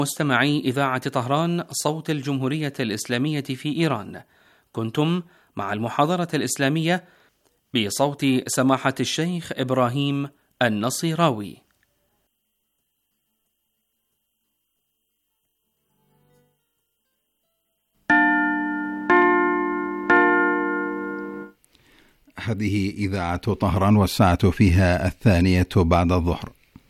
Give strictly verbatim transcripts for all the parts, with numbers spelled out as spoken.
مستمعي إذاعة طهران صوت الجمهورية الإسلامية في إيران، كنتم مع المحاضرة الإسلامية بصوت سماحة الشيخ إبراهيم النصيراوي. هذه إذاعة طهران والساعة فيها الثانية بعد الظهر.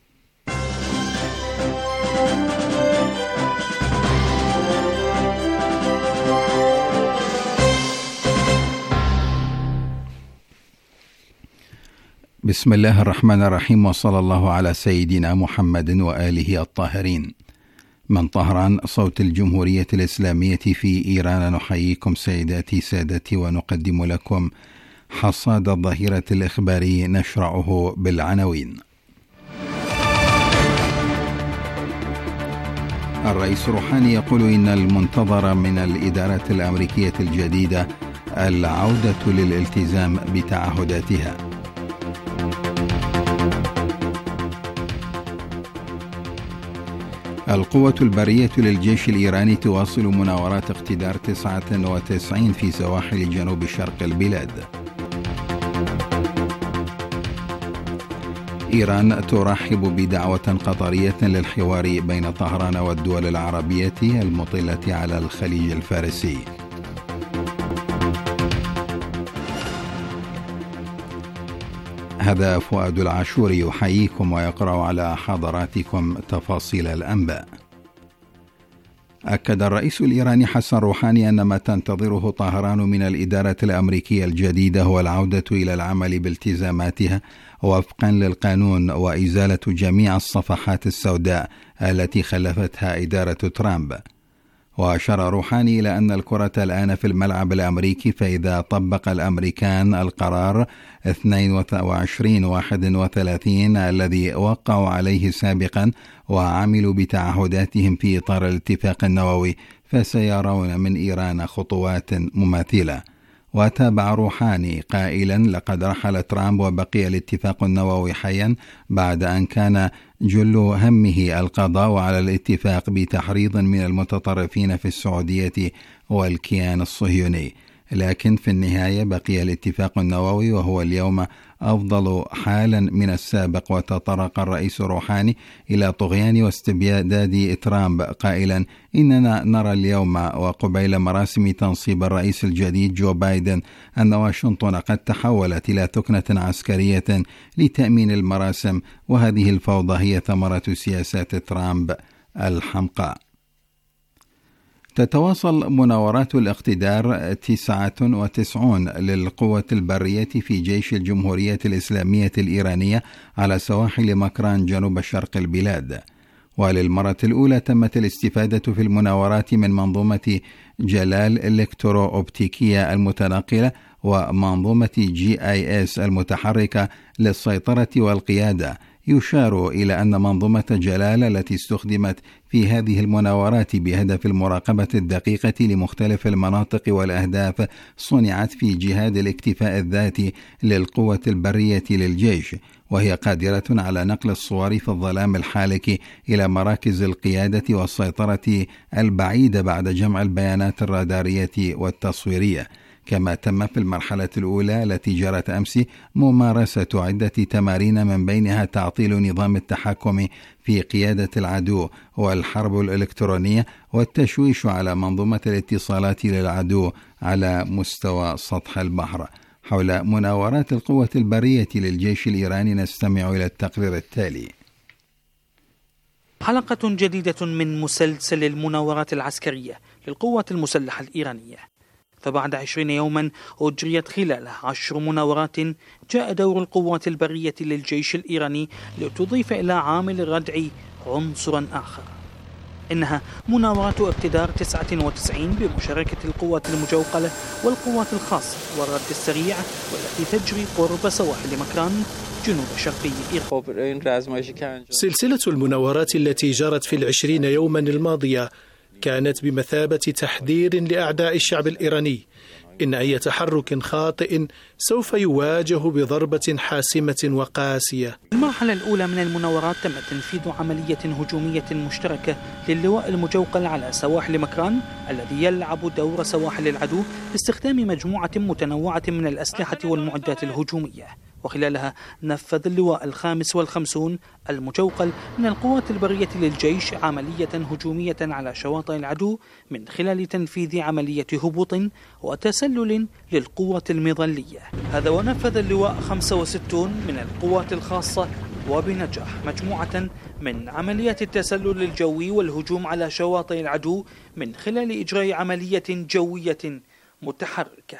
بسم الله الرحمن الرحيم، وصلى الله على سيدنا محمد وآله الطاهرين. من طهران صوت الجمهورية الإسلامية في إيران، نحييكم سيداتي سادتي ونقدم لكم حصاد الظهيرة الإخباري، نشرعه بالعناوين. الرئيس روحاني يقول إن المنتظر من الإدارة الأمريكية الجديدة العودة للالتزام بتعهداتها. القوة البرية للجيش الإيراني تواصل مناورات اقتدار تسعة وتسعين في سواحل جنوب شرق البلاد. إيران ترحب بدعوة قطرية للحوار بين طهران والدول العربية المطلة على الخليج الفارسي. هذا فؤاد العاشور يحييكم ويقرأ على حضراتكم تفاصيل الأنباء. أكد الرئيس الإيراني حسن روحاني أن ما تنتظره طهران من الإدارة الأمريكية الجديدة هو العودة إلى العمل بالتزاماتها وفقا للقانون وإزالة جميع الصفحات السوداء التي خلفتها إدارة ترامب. وأشار روحاني إلى أن الكرة الآن في الملعب الأمريكي، فإذا طبق الأمريكان القرار اثنين وعشرين واحد وثلاثين الذي وقعوا عليه سابقا وعملوا بتعهداتهم في إطار الاتفاق النووي، فسيرون من إيران خطوات مماثلة. وتابع روحاني قائلا: لقد رحل ترامب وبقي الاتفاق النووي حيا بعد أن كان جل همه القضاء على الاتفاق بتحريض من المتطرفين في السعودية والكيان الصهيوني، لكن في النهاية بقي الاتفاق النووي وهو اليوم أفضل حالا من السابق. وتطرق الرئيس روحاني إلى طغيان واستبداد ترامب قائلا: إننا نرى اليوم وقبيل مراسم تنصيب الرئيس الجديد جو بايدن أن واشنطن قد تحولت إلى ثكنة عسكرية لتأمين المراسم، وهذه الفوضى هي ثمرة سياسات ترامب الحمقاء. تتواصل مناورات الاقتدار تسعة وتسعين للقوة البرية في جيش الجمهورية الإسلامية الإيرانية على سواحل مكران جنوب شرق البلاد. وللمرة الأولى تمت الاستفادة في المناورات من منظومة جلال الإلكترو أوبتيكية المتنقلة ومنظومة جي آي إس المتحركة للسيطرة والقيادة. يشار إلى أن منظومة جلال التي استخدمت في هذه المناورات بهدف المراقبة الدقيقة لمختلف المناطق والأهداف صنعت في جهاد الاكتفاء الذاتي للقوة البرية للجيش، وهي قادرة على نقل الصور في الظلام الحالك إلى مراكز القيادة والسيطرة البعيدة بعد جمع البيانات الرادارية والتصويرية. كما تم في المرحلة الأولى التي جرت أمس ممارسة عدة تمارين، من بينها تعطيل نظام التحكم في قيادة العدو والحرب الإلكترونية والتشويش على منظومة الاتصالات للعدو على مستوى سطح البحر. حول مناورات القوة البرية للجيش الإيراني نستمع إلى التقرير التالي. حلقة جديدة من مسلسل المناورات العسكرية للقوة المسلحة الإيرانية. فبعد عشرين يوما أجريت خلالها عشر مناورات، جاء دور القوات البرية للجيش الإيراني لتضيف إلى عامل الردع عنصرا آخر. إنها مناورات اقتدار تسعة وتسعين بمشاركة القوات المجوقلة والقوات الخاصة والرد السريع، والتي تجري قرب سواحل مكران جنوب شرقي إيران. سلسلة المناورات التي جرت في العشرين يوما الماضية كانت بمثابة تحذير لأعداء الشعب الإيراني، إن أي تحرك خاطئ سوف يواجه بضربة حاسمة وقاسية. المرحلة الأولى من المناورات تم تنفيذ عملية هجومية مشتركة للواء المجوقل على سواحل مكران الذي يلعب دور سواحل العدو باستخدام مجموعة متنوعة من الأسلحة والمعدات الهجومية، وخلالها نفذ اللواء الخامس والخمسون المجوقل من القوات البرية للجيش عملية هجومية على شواطئ العدو من خلال تنفيذ عملية هبوط وتسلل للقوة المظلية. هذا ونفذ اللواء خمسة وستون من القوات الخاصة وبنجاح مجموعة من عمليات التسلل الجوي والهجوم على شواطئ العدو من خلال إجراء عملية جوية متحركة.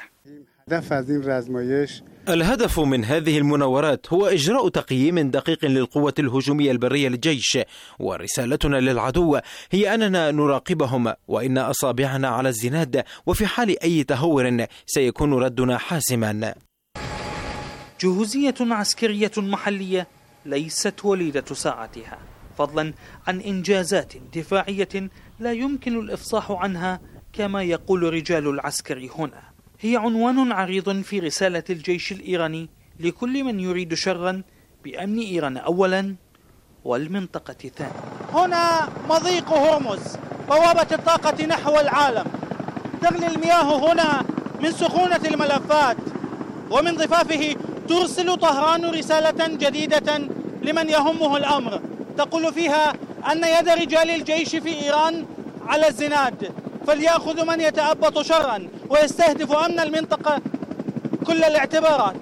الهدف من هذه المناورات هو إجراء تقييم دقيق للقوة الهجومية البرية للجيش، ورسالتنا للعدو هي أننا نراقبهم وإن أصابعنا على الزناد، وفي حال أي تهور سيكون ردنا حاسما. جهوزية عسكرية محلية ليست وليدة ساعتها، فضلا عن إنجازات دفاعية لا يمكن الإفصاح عنها كما يقول رجال العسكر هنا. هي عنوان عريض في رسالة الجيش الإيراني لكل من يريد شرا بأمن إيران أولا والمنطقة ثانيا. هنا مضيق هرمز، بوابة الطاقة نحو العالم. تغلي المياه هنا من سخونة الملفات، ومن ضفافه ترسل طهران رسالة جديدة لمن يهمه الأمر، تقول فيها أن يد رجال الجيش في إيران على الزناد، فليأخذ من يتأبط شرا ويستهدف أمن المنطقة كل الاعتبارات.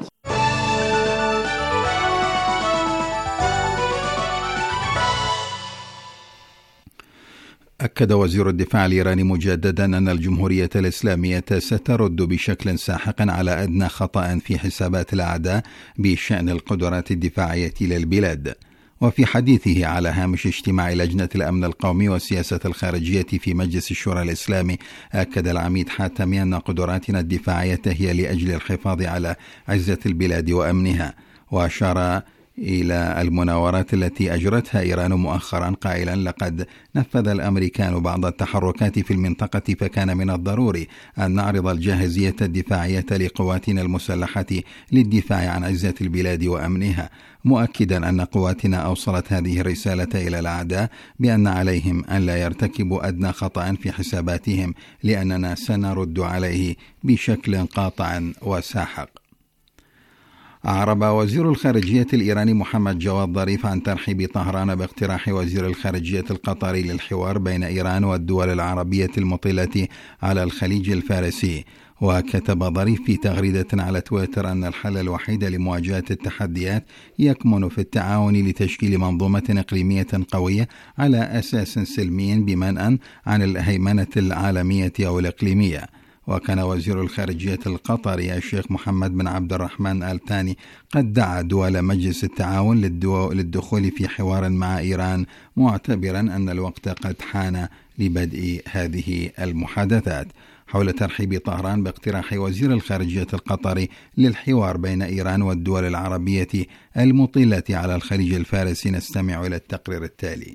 أكد وزير الدفاع الإيراني مجددا أن الجمهورية الإسلامية سترد بشكل ساحق على أدنى خطأ في حسابات الأعداء بشأن القدرات الدفاعية للبلاد. وفي حديثه على هامش اجتماع لجنة الأمن القومي والسياسة الخارجية في مجلس الشورى الإسلامي، أكد العميد حاتمي أن قدراتنا الدفاعية هي لأجل الحفاظ على عزة البلاد وأمنها، وأشار إلى المناورات التي أجرتها إيران مؤخرا قائلا: لقد نفذ الأمريكان بعض التحركات في المنطقة، فكان من الضروري أن نعرض الجاهزية الدفاعية لقواتنا المسلحة للدفاع عن عزة البلاد وأمنها، مؤكدا أن قواتنا أوصلت هذه الرسالة إلى الأعداء بأن عليهم أن لا يرتكبوا أدنى خطأ في حساباتهم، لأننا سنرد عليه بشكل قاطع وساحق. أعرب وزير الخارجية الإيراني محمد جواد ظريف عن ترحيب طهران باقتراح وزير الخارجية القطري للحوار بين إيران والدول العربية المطلة على الخليج الفارسي. وكتب ظريف في تغريدة على تويتر أن الحل الوحيد لمواجهة التحديات يكمن في التعاون لتشكيل منظومة إقليمية قوية على أساس سلمي بمنأى عن الهيمنة العالمية أو الإقليمية. وكان وزير الخارجية القطري الشيخ محمد بن عبد الرحمن آل ثاني قد دعا دول مجلس التعاون للدخول في حوار مع إيران، معتبرا أن الوقت قد حان لبدء هذه المحادثات. حول ترحيب طهران باقتراح وزير الخارجية القطري للحوار بين إيران والدول العربية المطلة على الخليج الفارسي، نستمع إلى التقرير التالي.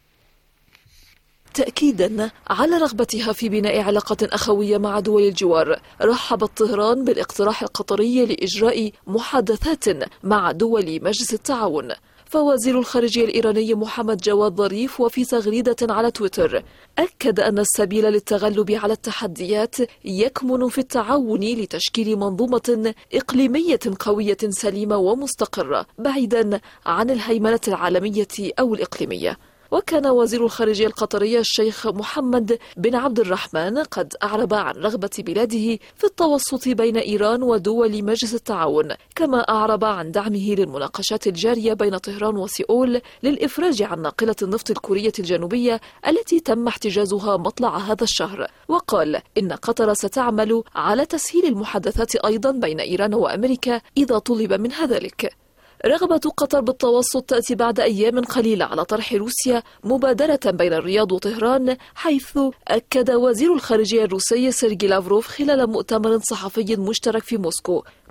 تأكيدا على رغبتها في بناء علاقة أخوية مع دول الجوار، رحبت طهران بالاقتراح القطري لإجراء محادثات مع دول مجلس التعاون. فوزير الخارجية الإيراني محمد جواد ظريف وفي تغريدة على تويتر أكد أن السبيل للتغلب على التحديات يكمن في التعاون لتشكيل منظومة إقليمية قوية سليمة ومستقرة بعيدا عن الهيمنة العالمية أو الإقليمية. وكان وزير الخارجية القطري الشيخ محمد بن عبد الرحمن قد أعرب عن رغبة بلاده في التوسط بين إيران ودول مجلس التعاون، كما أعرب عن دعمه للمناقشات الجارية بين طهران وسيؤول للإفراج عن ناقلة النفط الكورية الجنوبية التي تم احتجازها مطلع هذا الشهر. وقال إن قطر ستعمل على تسهيل المحادثات أيضا بين إيران وأمريكا إذا طلب منها ذلك. رغبة قطر بالتوسط تأتي بعد أيام قليلة على طرح روسيا مبادرة بين الرياض وطهران، حيث أكد وزير الخارجية الروسي سيرجي لافروف خلال مؤتمر صحفي مشترك في موسكو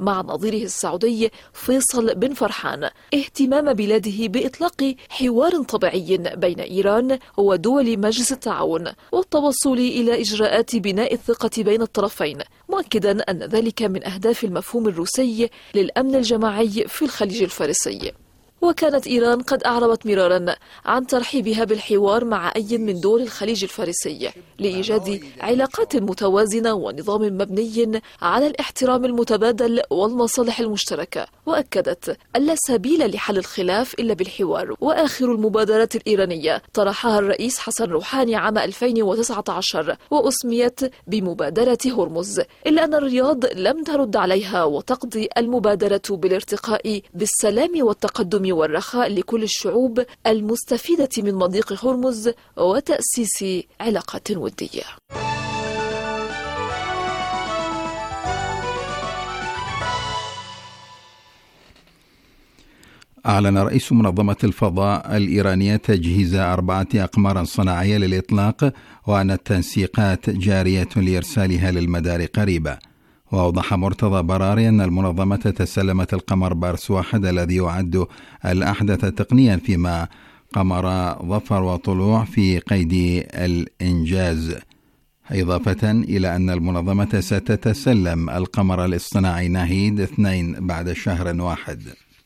مع نظيره السعودي فيصل بن فرحان اهتمام بلاده بإطلاق حوار طبيعي بين إيران ودول مجلس التعاون والتوصل إلى إجراءات بناء الثقة بين الطرفين، مؤكدا أن ذلك من أهداف المفهوم الروسي للأمن الجماعي في الخليج الفارسي. وكانت إيران قد أعربت مرارا عن ترحيبها بالحوار مع أي من دول الخليج الفارسي لإيجاد علاقات متوازنة ونظام مبني على الاحترام المتبادل والمصالح المشتركة، وأكدت أن لا سبيل لحل الخلاف إلا بالحوار. وآخر المبادرات الإيرانية طرحها الرئيس حسن روحاني عام ألفين وتسعة عشر وأسميت بمبادرة هرمز، إلا أن الرياض لم ترد عليها، وتقضي المبادرة بالارتقاء بالسلام والتقدم والرخاء لكل الشعوب المستفيدة من مضيق هرمز وتأسيس علاقات ودية. أعلن رئيس منظمة الفضاء الإيرانية تجهيز أربعة أقمار صناعية للإطلاق، وأن التنسيقات جارية لإرسالها للمدار قريبا. وأوضح مرتضى براري أن المنظمة تسلمت القمر بارس واحد الذي يعد الأحدث تقنيا، فيما قمر ظفر وطلوع في قيد الإنجاز، إضافة إلى أن المنظمة ستتسلم القمر الاصطناعي ناهيد اثنين بعد شهر واحد.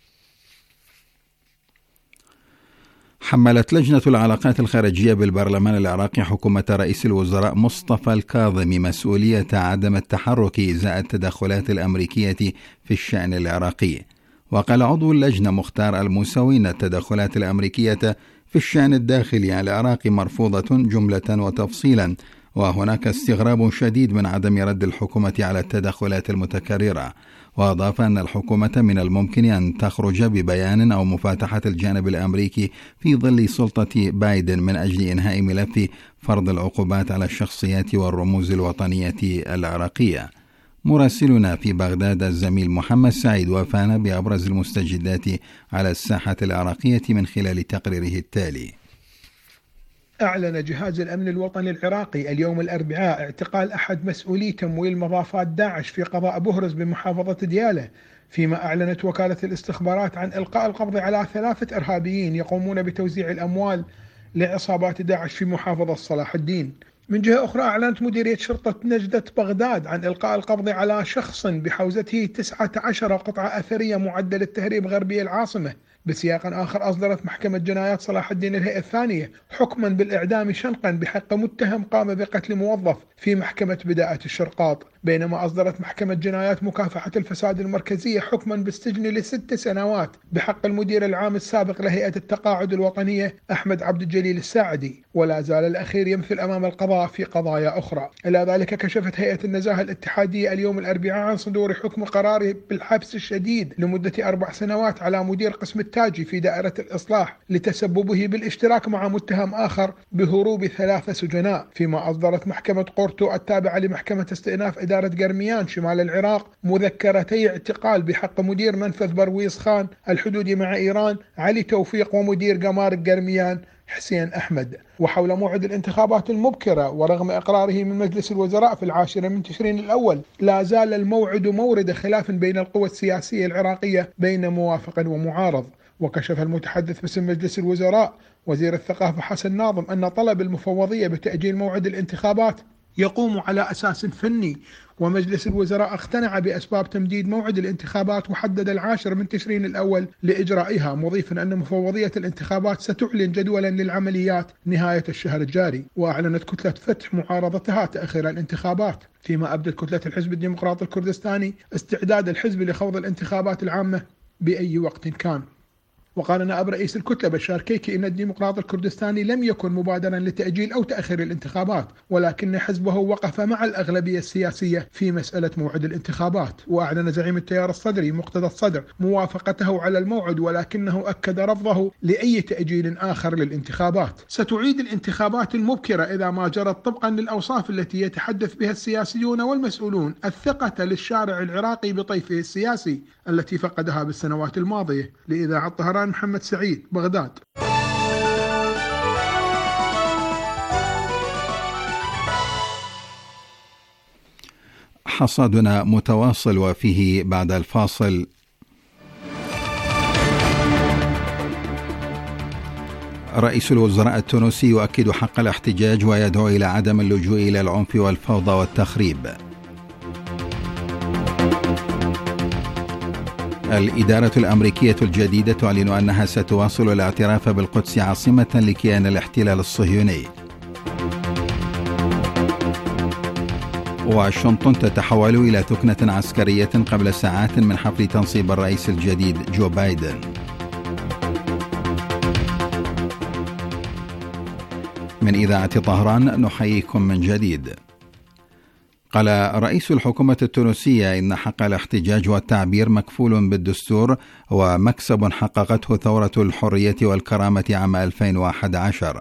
حملت لجنة العلاقات الخارجية بالبرلمان العراقي حكومة رئيس الوزراء مصطفى الكاظم مسؤولية عدم التحرك إزاء التدخلات الأمريكية في الشأن العراقي. وقال عضو اللجنة مختار الموسوي أن التدخلات الأمريكية في الشأن الداخلي العراقي مرفوضة جملة وتفصيلا، وهناك استغراب شديد من عدم رد الحكومة على التدخلات المتكررة. وأضاف أن الحكومة من الممكن أن تخرج ببيان أو مفاتحة الجانب الأمريكي في ظل سلطة بايدن من أجل إنهاء ملف فرض العقوبات على الشخصيات والرموز الوطنية العراقية. مراسلنا في بغداد الزميل محمد سعيد وافانا بأبرز المستجدات على الساحة العراقية من خلال تقريره التالي. أعلن جهاز الأمن الوطني العراقي اليوم الأربعاء اعتقال أحد مسؤولي تمويل مضافات داعش في قضاء بهرز بمحافظة ديالى، فيما أعلنت وكالة الاستخبارات عن إلقاء القبض على ثلاثة إرهابيين يقومون بتوزيع الأموال لعصابات داعش في محافظة صلاح الدين. من جهة أخرى أعلنت مديرية شرطة نجدة بغداد عن إلقاء القبض على شخص بحوزته تسعة عشر قطعة أثرية معدة للتهريب غربي العاصمة. بسياق آخر أصدرت محكمة جنايات صلاح الدين الهيئة الثانية حكما بالإعدام شنقا بحق متهم قام بقتل موظف في محكمة بداءة الشرقاط، بينما أصدرت محكمة جنايات مكافحة الفساد المركزية حكما بالسجن لست سنوات بحق المدير العام السابق لهيئة التقاعد الوطنية أحمد عبد الجليل الساعدي. ولا زال الأخير يمثل أمام القضاء في قضايا أخرى. إلى ذلك كشفت هيئة النزاهة الاتحادية اليوم الأربعاء عن صدور حكم قراري بالحبس الشديد لمدة أربع سنوات على مدير قسم التاجي في دائرة الإصلاح لتسببه بالاشتراك مع متهم آخر بهروب ثلاثة سجناء. فيما أصدرت محكمة قورتو التابعة لمحكمة استئناف إدارة قرميان شمال العراق مذكرتي اعتقال بحق مدير منفذ برويس خان الحدودي مع إيران علي توفيق ومدير قمار قرميان حسين أحمد. وحول موعد الانتخابات المبكرة، ورغم إقراره من مجلس الوزراء في العاشرة من تشرين الأول، لا زال الموعد مورد خلاف بين القوى السياسية العراقية بين موافق ومعارض. وكشف المتحدث باسم مجلس الوزراء وزير الثقافة حسن ناظم أن طلب المفوضية بتأجيل موعد الانتخابات يقوم على أساس فني، ومجلس الوزراء اقتنع بأسباب تمديد موعد الانتخابات وحدد العاشر من تشرين الأول لإجرائها، مضيفا أن مفوضية الانتخابات ستعلن جدولا للعمليات نهاية الشهر الجاري. وأعلنت كتلة فتح معارضتها تأخير الانتخابات، فيما أبدت كتلة الحزب الديمقراطي الكردستاني استعداد الحزب لخوض الانتخابات العامة بأي وقت كان. وقال نائب رئيس الكتلة بشار كيكي إن الديمقراطي الكردستاني لم يكن مبادرا لتأجيل أو تأخير الانتخابات، ولكن حزبه وقف مع الأغلبية السياسية في مسألة موعد الانتخابات. وأعلن زعيم التيار الصدري مقتدى الصدر موافقته على الموعد، ولكنه أكد رفضه لأي تأجيل آخر للانتخابات. ستعيد الانتخابات المبكرة إذا ما جرت طبقا للأوصاف التي يتحدث بها السياسيون والمسؤولون الثقة للشارع العراقي بطيفه السياسي التي فقدها بالسنوات الماضية. لإذاعة طهران محمد سعيد، بغداد. حصادنا متواصل وفيه بعد الفاصل. رئيس الوزراء التونسي يؤكد حق الاحتجاج ويدعو إلى عدم اللجوء إلى العنف والفوضى والتخريب. الإدارة الأمريكية الجديدة تعلن أنها ستواصل الاعتراف بالقدس عاصمة لكيان الاحتلال الصهيوني. واشنطن تتحول إلى ثكنة عسكرية قبل ساعات من حفل تنصيب الرئيس الجديد جو بايدن. من إذاعة طهران نحييكم من جديد. قال رئيس الحكومة التونسية إن حق الاحتجاج والتعبير مكفول بالدستور ومكسب حققته ثورة الحرية والكرامة عام ألفين وأحد عشر.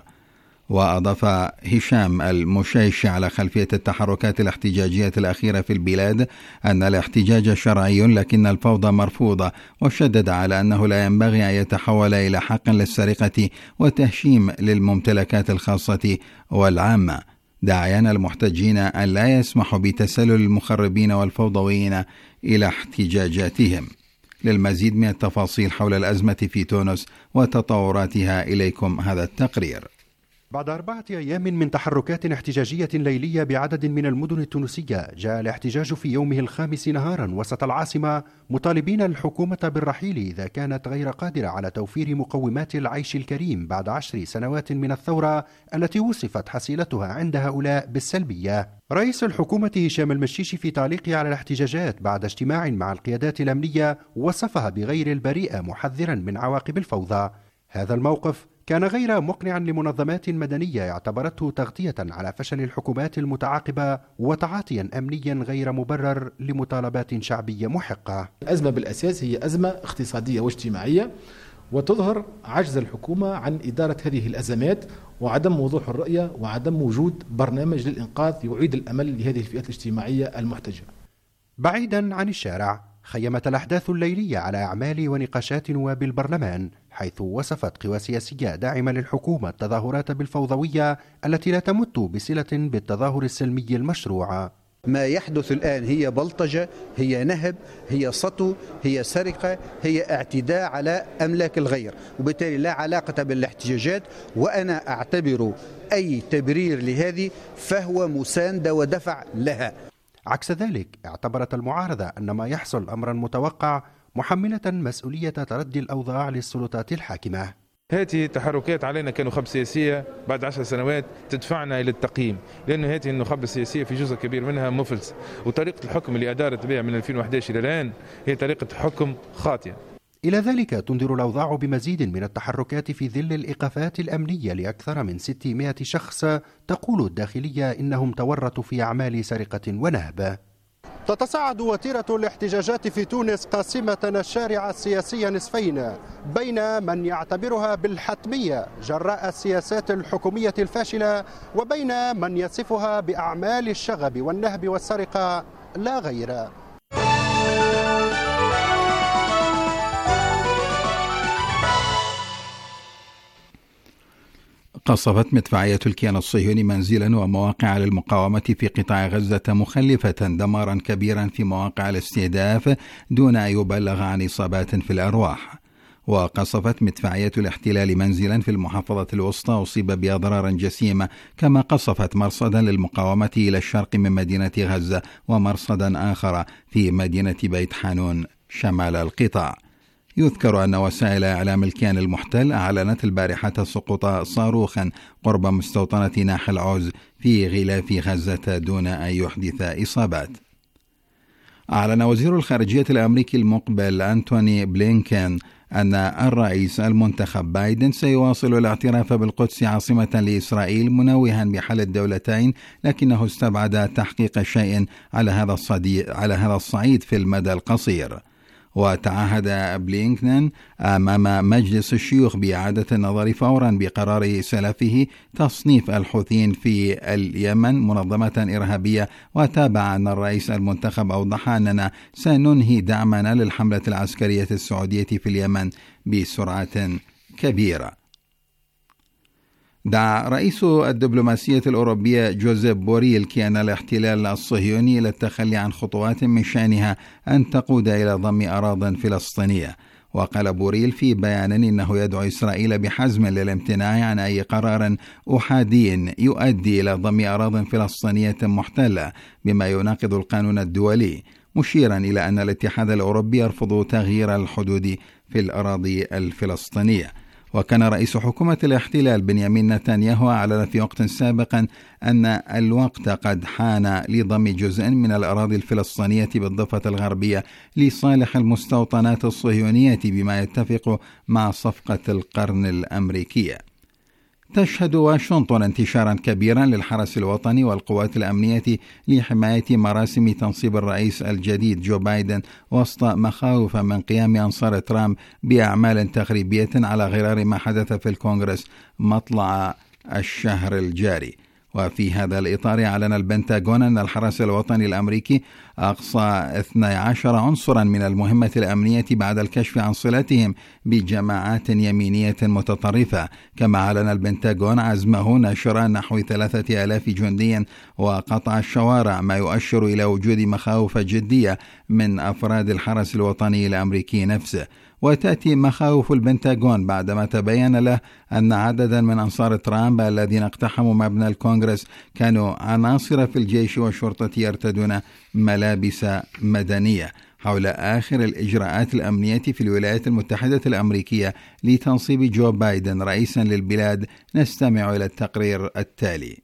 وأضاف هشام المشيش على خلفية التحركات الاحتجاجية الأخيرة في البلاد أن الاحتجاج شرعي لكن الفوضى مرفوضة، وشدد على أنه لا ينبغي أن يتحول إلى حق للسرقة وتهشيم للممتلكات الخاصة والعامة، داعيا المحتجين أن لا يسمحوا بتسلل المخربين والفوضويين إلى احتجاجاتهم. للمزيد من التفاصيل حول الأزمة في تونس وتطوراتها إليكم هذا التقرير. بعد أربعة أيام من تحركات احتجاجية ليلية بعدد من المدن التونسية، جاء الاحتجاج في يومه الخامس نهارا وسط العاصمة مطالبين الحكومة بالرحيل إذا كانت غير قادرة على توفير مقومات العيش الكريم بعد عشر سنوات من الثورة التي وصفت حصيلتها عند هؤلاء بالسلبية. رئيس الحكومة هشام المشيش في تعليقه على الاحتجاجات بعد اجتماع مع القيادات الأمنية وصفها بغير البريئة، محذرا من عواقب الفوضى. هذا الموقف كان غير مقنعا لمنظمات مدنية اعتبرته تغطية على فشل الحكومات المتعاقبة وتعاطيا أمنيا غير مبرر لمطالبات شعبية محقة. الأزمة بالأساس هي أزمة اقتصادية واجتماعية، وتظهر عجز الحكومة عن إدارة هذه الأزمات وعدم وضوح الرؤية وعدم وجود برنامج للإنقاذ يعيد الأمل لهذه الفئات الاجتماعية المحتجة. بعيدا عن الشارع، خيمت الأحداث الليلية على أعمال ونقاشات نواب البرلمان، حيث وصفت قوى سياسية داعمة للحكومة التظاهرات بالفوضوية التي لا تمت بصلة بالتظاهر السلمي المشروع. ما يحدث الآن هي بلطجة، هي نهب، هي سطو، هي سرقة، هي اعتداء على أملاك الغير، وبالتالي لا علاقة بالاحتجاجات، وأنا أعتبر أي تبرير لهذه فهو مساندة ودفع لها. عكس ذلك، اعتبرت المعارضة أن ما يحصل أمرا متوقع، محملة مسؤولية تردي الأوضاع للسلطات الحاكمة. هذه تحركات علينا كنخب سياسية بعد عشر سنوات تدفعنا إلى التقييم، لأن هذه النخب السياسية في جزء كبير منها مفلس، وطريقة الحكم اللي أدارت بها من ألفين وأحد عشر إلى الآن هي طريقة حكم خاطئة. إلى ذلك تنذر الأوضاع بمزيد من التحركات في ظل الإيقافات الأمنية لأكثر من ستمائة شخص، تقول الداخلية إنهم تورطوا في أعمال سرقة ونهب. تتصاعد وتيرة الاحتجاجات في تونس قاسمة الشارع السياسي نصفين، بين من يعتبرها بالحتمية جراء السياسات الحكومية الفاشلة، وبين من يصفها بأعمال الشغب والنهب والسرقة لا غير. قصفت مدفعية الكيان الصهيوني منزلا ومواقع للمقاومة في قطاع غزة، مخلفة دمارا كبيرا في مواقع الاستهداف دون أن يبلغ عن إصابات في الأرواح. وقصفت مدفعية الاحتلال منزلا في المحافظة الوسطى أصيب بأضرار جسيمة، كما قصفت مرصدا للمقاومة إلى الشرق من مدينة غزة ومرصدا آخر في مدينة بيت حانون شمال القطاع. يذكر أن وسائل إعلام الكيان المحتل أعلنت البارحة سقوط صاروخا قرب مستوطنة ناحي العوز في غلاف غزة دون أن يحدث إصابات. أعلن وزير الخارجية الأمريكي المقبل أنتوني بلينكين أن الرئيس المنتخب بايدن سيواصل الاعتراف بالقدس عاصمة لإسرائيل، منوها بحل الدولتين، لكنه استبعد تحقيق شيء على هذا على هذا الصعيد في المدى القصير. وتعهد بلينكين أمام مجلس الشيوخ بإعادة النظر فورا بقرار سلفه تصنيف الحوثيين في اليمن منظمة إرهابية، وتابع أن الرئيس المنتخب أوضح أننا سننهي دعمنا للحملة العسكرية السعودية في اليمن بسرعة كبيرة. دعا رئيس الدبلوماسية الأوروبية جوزيف بوريل كيان الاحتلال الصهيوني إلى التخلي عن خطوات من شأنها أن تقود إلى ضم أراضٍ فلسطينية. وقال بوريل في بيان إنه يدعو إسرائيل بحزم للامتناع عن أي قرار أحادي يؤدي إلى ضم أراضٍ فلسطينية محتلة بما يناقض القانون الدولي، مشيرا إلى أن الاتحاد الأوروبي يرفض تغيير الحدود في الأراضي الفلسطينية. وكان رئيس حكومة الاحتلال بنيامين نتنياهو أعلن في وقت سابق أن الوقت قد حان لضم جزء من الأراضي الفلسطينية بالضفة الغربية لصالح المستوطنات الصهيونية بما يتفق مع صفقة القرن الأمريكية. تشهد واشنطن انتشارا كبيرا للحرس الوطني والقوات الأمنية لحماية مراسم تنصيب الرئيس الجديد جو بايدن وسط مخاوف من قيام أنصار ترامب بأعمال تخريبية على غرار ما حدث في الكونغرس مطلع الشهر الجاري. وفي هذا الإطار أعلن البنتاغون أن الحرس الوطني الأمريكي أقصى اثني عشر عنصرا من المهمة الأمنية بعد الكشف عن صلتهم بجماعات يمينية متطرفة. كما أعلن البنتاغون عزمه نشر نحو ثلاثة آلاف جندي وقطع الشوارع، ما يؤشر إلى وجود مخاوف جدية من أفراد الحرس الوطني الأمريكي نفسه. وتأتي مخاوف البنتاغون بعدما تبين له أن عددا من أنصار ترامب الذين اقتحموا مبنى الكونغرس كانوا عناصر في الجيش والشرطة يرتدون ملابس مدنية. حول آخر الإجراءات الأمنية في الولايات المتحدة الأمريكية لتنصيب جو بايدن رئيسا للبلاد، نستمع إلى التقرير التالي.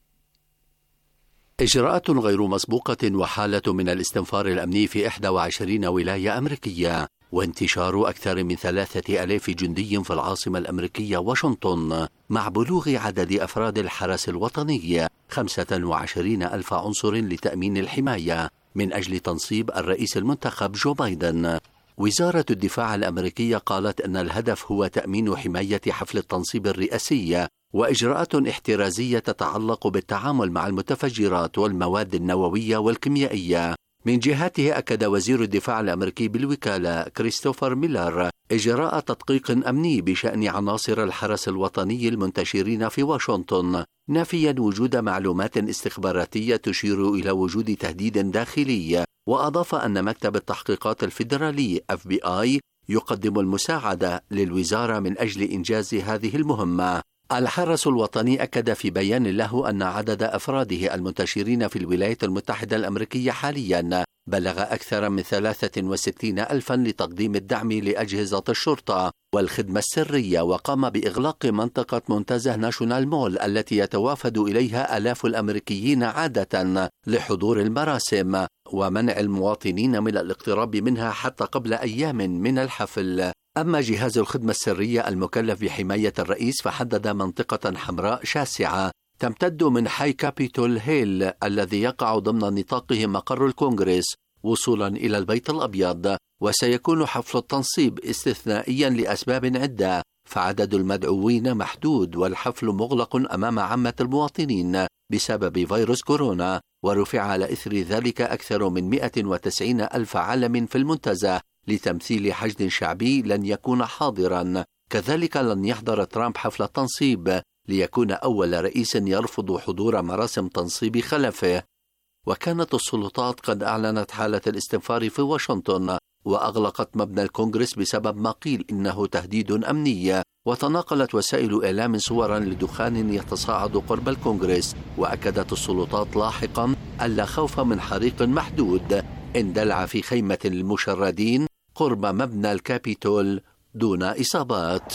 إجراءات غير مسبوقة وحالة من الاستنفار الأمني في إحدى وعشرين ولاية أمريكية، وانتشار أكثر من ثلاثة آلاف جندي في العاصمة الأمريكية واشنطن، مع بلوغ عدد أفراد الحرس الوطني خمسة وعشرين ألف عنصر لتأمين الحماية من أجل تنصيب الرئيس المنتخب جو بايدن. وزارة الدفاع الأمريكية قالت أن الهدف هو تأمين حماية حفل التنصيب الرئاسي وإجراءات احترازية تتعلق بالتعامل مع المتفجرات والمواد النووية والكيميائية. من جهته أكد وزير الدفاع الأمريكي بالوكالة كريستوفر ميلر إجراء تدقيق أمني بشأن عناصر الحرس الوطني المنتشرين في واشنطن، نافيا وجود معلومات استخباراتية تشير إلى وجود تهديد داخلي. وأضاف أن مكتب التحقيقات الفيدرالي إف بي آي يقدم المساعدة للوزارة من أجل إنجاز هذه المهمة. الحرس الوطني أكد في بيان له أن عدد أفراده المنتشرين في الولايات المتحدة الأمريكية حاليا بلغ أكثر من ثلاثة وستين ألفا لتقديم الدعم لأجهزة الشرطة والخدمة السرية، وقام بإغلاق منطقة منتزه ناشونال مول التي يتوافد إليها آلاف الأمريكيين عادة لحضور المراسم، ومنع المواطنين من الاقتراب منها حتى قبل أيام من الحفل. أما جهاز الخدمة السرية المكلف بحماية الرئيس فحدد منطقة حمراء شاسعة تمتد من حي كابيتول هيل الذي يقع ضمن نطاقه مقر الكونغرس وصولا إلى البيت الأبيض، وسيكون حفل التنصيب استثنائيا لأسباب عدة، فعدد المدعوين محدود والحفل مغلق أمام عامة المواطنين بسبب فيروس كورونا. ورفع على إثر ذلك أكثر من مئة وتسعين ألف علم في المنتزه لتمثيل حشد شعبي لن يكون حاضرا. كذلك لن يحضر ترامب حفل التنصيب ليكون أول رئيس يرفض حضور مراسم تنصيب خلفه. وكانت السلطات قد أعلنت حالة الاستنفار في واشنطن وأغلقت مبنى الكونغرس بسبب ما قيل إنه تهديد أمني. وتناقلت وسائل إعلام صورا لدخان يتصاعد قرب الكونغرس. وأكدت السلطات لاحقا أن لا خوف من حريق محدود اندلع في خيمة المشردين قرب مبنى الكابيتول دون إصابات.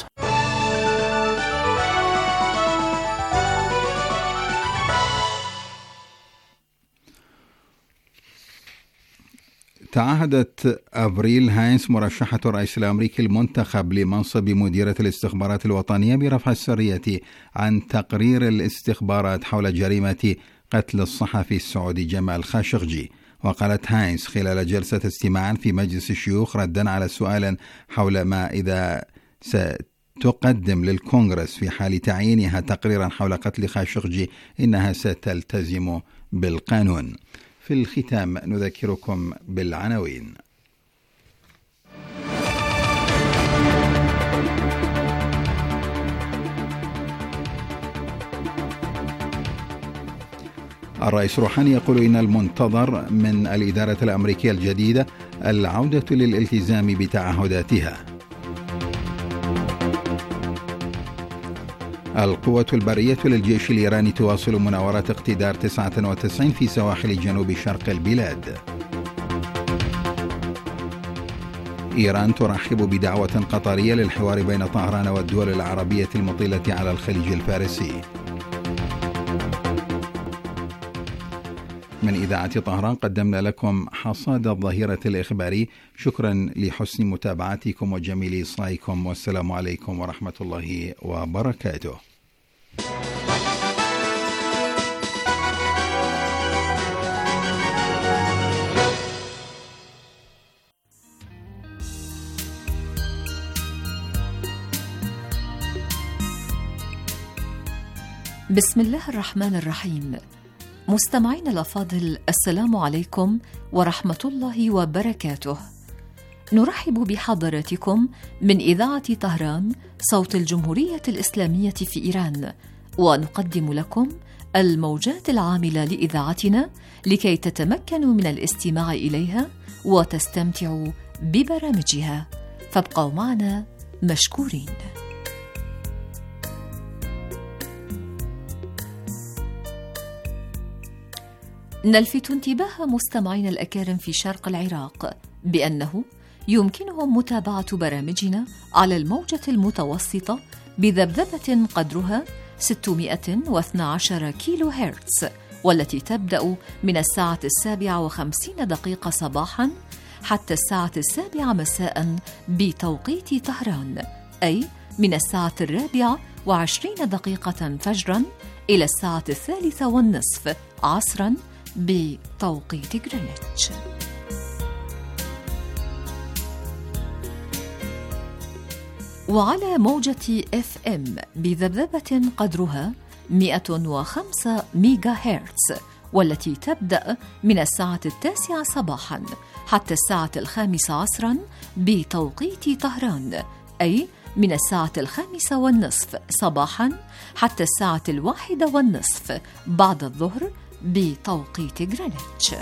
تعهدت أفريل هاينز مرشحة الرئيس الأمريكي المنتخب لمنصب مديرة الاستخبارات الوطنية برفع السرية عن تقرير الاستخبارات حول جريمة قتل الصحفي السعودي جمال خاشقجي. وقالت هاينز خلال جلسة استماع في مجلس الشيوخ ردا على سؤال حول ما إذا ستقدم للكونغرس في حال تعيينها تقريرا حول قتل خاشقجي إنها ستلتزم بالقانون. في الختام نذكركم بالعناوين. الرئيس روحاني يقول إن المنتظر من الإدارة الأمريكية الجديدة العودة للالتزام بتعهداتها. القوة البرية للجيش الإيراني تواصل مناورات اقتدار تسعة وتسعين في سواحل جنوب شرق البلاد. إيران ترحب بدعوة قطرية للحوار بين طهران والدول العربية المطلة على الخليج الفارسي. من إذاعة طهران قدمنا لكم حصاد الظهيرة الإخباري. شكرا لحسن متابعتكم وجميل إصغائكم، والسلام عليكم ورحمة الله وبركاته. بسم الله الرحمن الرحيم. مستمعين الأفاضل، السلام عليكم ورحمة الله وبركاته. نرحب بحضراتكم من إذاعة طهران صوت الجمهورية الإسلامية في إيران، ونقدم لكم الموجات العاملة لإذاعتنا لكي تتمكنوا من الاستماع إليها وتستمتعوا ببرامجها، فابقوا معنا مشكورين. نلفت انتباه مستمعين الأكارم في شرق العراق بأنه يمكنهم متابعة برامجنا على الموجة المتوسطة بذبذبة قدرها ستمائة واثني عشر كيلو هرتز، والتي تبدأ من الساعة السابعة وخمسين دقيقة صباحاً حتى الساعة السابعة مساءً بتوقيت طهران، أي من الساعة الرابعة وعشرين دقيقة فجراً إلى الساعة الثالثة والنصف عصراً بتوقيت غرينتش. وعلى موجة إف إم بذبذبة قدرها مئة وخمسة ميجا هرتز، والتي تبدأ من الساعة التاسعة صباحاً حتى الساعة الخامسة عصراً بتوقيت طهران، أي من الساعة الخامسة والنصف صباحاً حتى الساعة الواحدة والنصف بعد الظهر بتوقيت غرينتش.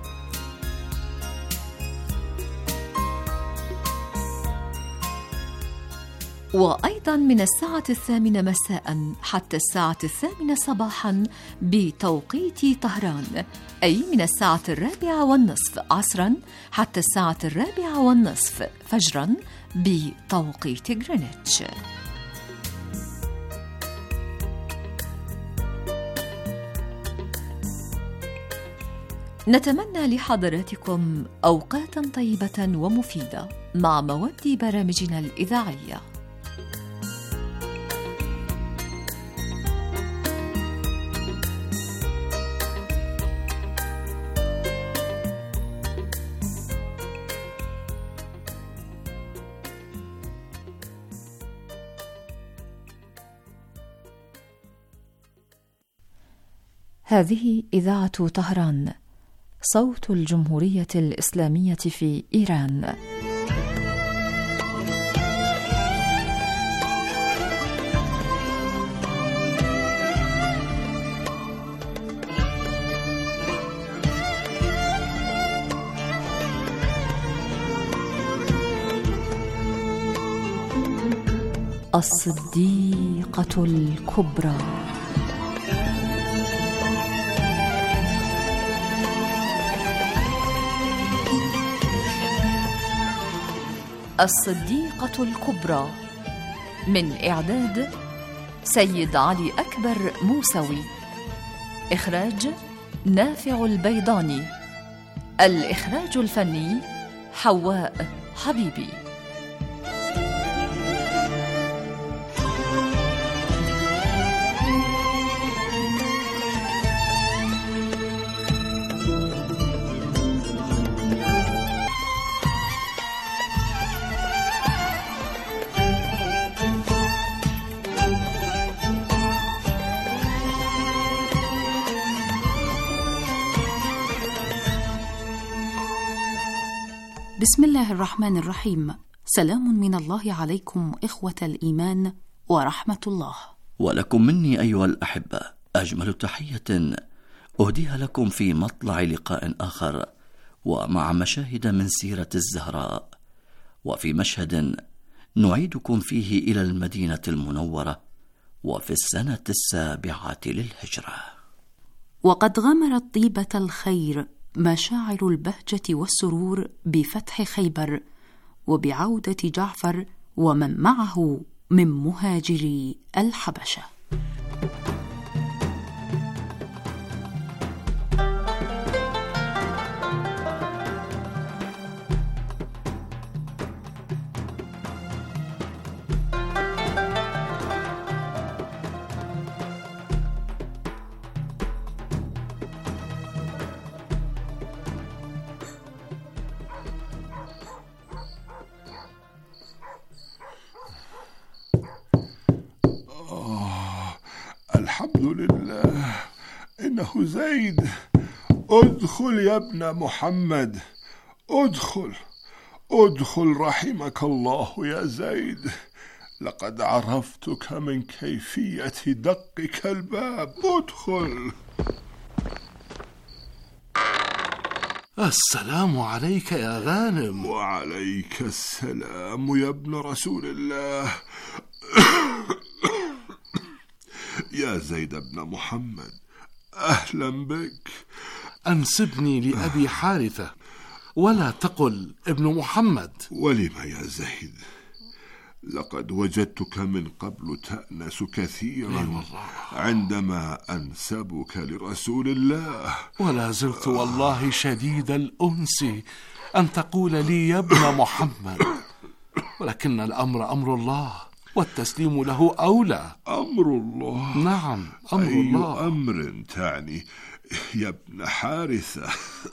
وأيضا من الساعة الثامنة مساء حتى الساعة الثامنة صباحا بتوقيت طهران، أي من الساعة الرابعة والنصف عصرا حتى الساعة الرابعة والنصف فجرا بتوقيت غرينتش. نتمنى لحضراتكم أوقاتا طيبة ومفيدة مع مواد برامجنا الإذاعية. هذه إذاعة طهران صوت الجمهورية الإسلامية في إيران. الصديقة الكبرى. الصديقة الكبرى، من إعداد سيد علي أكبر موسوي، إخراج نافع البيضاني، الإخراج الفني حواء حبيبي. بسم الله الرحمن الرحيم. سلام من الله عليكم إخوة الإيمان ورحمة الله. ولكم مني أيها الأحبة أجمل تحية أهديها لكم في مطلع لقاء آخر ومع مشاهد من سيرة الزهراء، وفي مشهد نعيدكم فيه إلى المدينة المنورة وفي السنة السابعة للهجرة. وقد غمرت طيبة الخير مشاعر البهجة والسرور بفتح خيبر وبعودة جعفر ومن معه من مهاجري الحبشة. الحمد لله. إنه زيد. ادخل يا ابن محمد، ادخل ادخل رحمك الله يا زيد. لقد عرفتك من كيفية دقك الباب. ادخل. السلام عليك يا غانم. وعليك السلام يا ابن رسول الله. يا زيد بن محمد، أهلا بك. أنسبني لأبي حارثة ولا تقل ابن محمد. ولم يا زيد؟ لقد وجدتك من قبل تأنس كثيرا عندما أنسبك لرسول الله، ولا زلت والله شديد الأنس أن تقول لي يا ابن محمد، ولكن الأمر أمر الله والتسليم له أولى. أمر الله؟ نعم أمر أي الله. أمر تعني يا ابن حارثة؟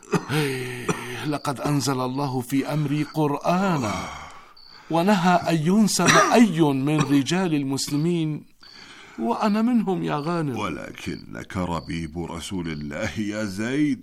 لقد أنزل الله في أمري قرآنا ونهى أن ينسب أي من رجال المسلمين، وأنا منهم يا غانم. ولكنك ربيب رسول الله يا زيد،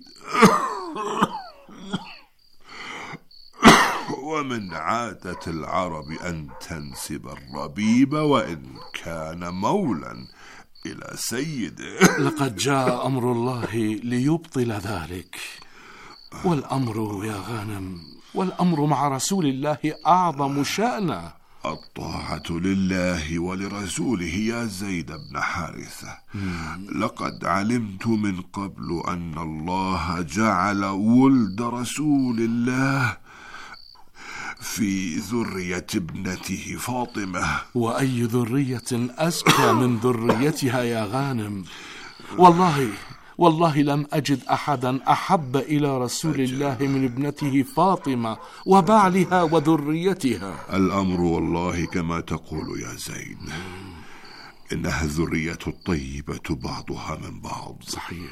ومن عادة العرب أن تنسب الربيب وإن كان مولا إلى سيده. لقد جاء أمر الله ليبطل ذلك، والأمر يا غانم والأمر مع رسول الله أعظم شأنا. الطاعة لله ولرسوله يا زيد بن حارثة. لقد علمت من قبل أن الله جعل ولد رسول الله في ذرية ابنته فاطمة. وأي ذرية أزكى من ذريتها يا غانم؟ والله والله لم أجد أحدا أحب إلى رسول الله من ابنته فاطمة وبعلها وذريتها. الأمر والله كما تقول يا زيد، إنها الذرية الطيبة بعضها من بعض. صحيح.